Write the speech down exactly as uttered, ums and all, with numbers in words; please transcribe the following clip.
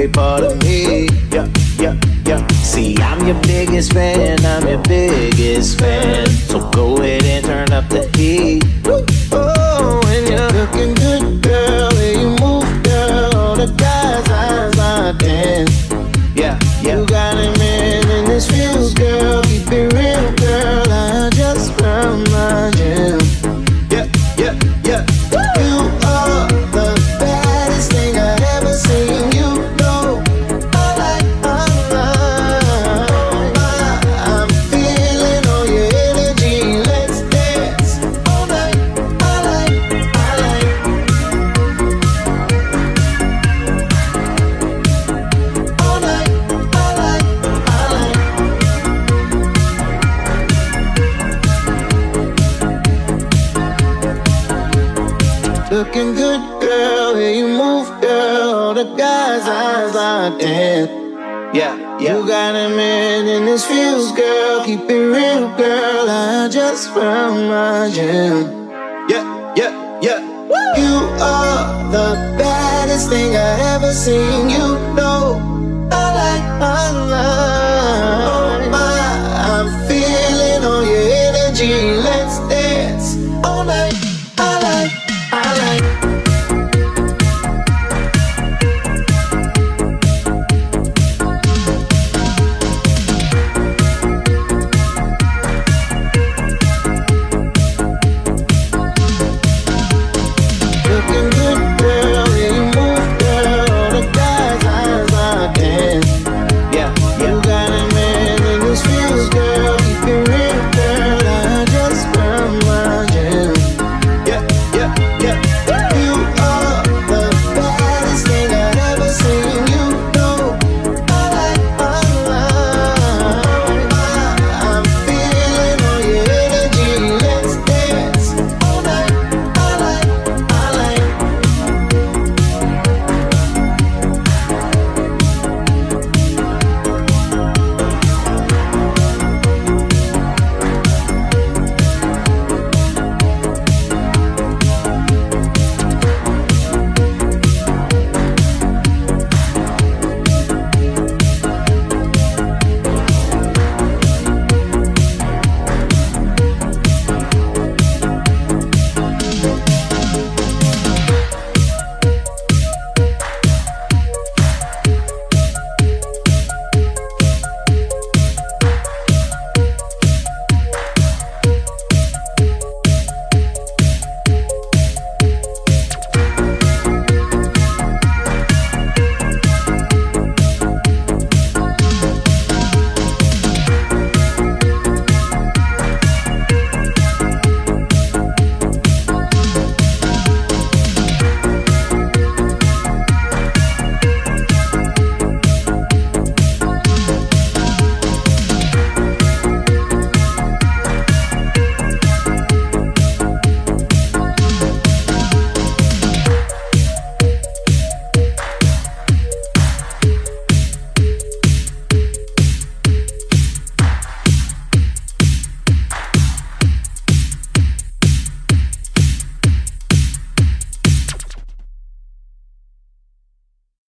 favorite part of me. Yeah, yeah, yeah. See, I'm your biggest fan, I'm your biggest fan. So go ahead and turn up the heat. Oh, when you're looking good, girl, way you move, girl, all the guys' eyes are dance. Yeah, yeah. You got a man and this feels, girl. Keep it real, girl. I just found my gem. Yeah, yeah, yeah. You are the baddest thing I've ever seen. You know, I like, I like, I'm feeling all your energy. Let's dance all night. I like, I like. All night, I like, I like. Looking good, girl, here you move, girl. All the guys' eyes are dead. Yeah, yeah. You got a man and this feels, girl. Keep it real, girl. I just found my gem. Yeah, yeah, yeah. Woo! You are the baddest thing I ever seen. You know, I like, I love.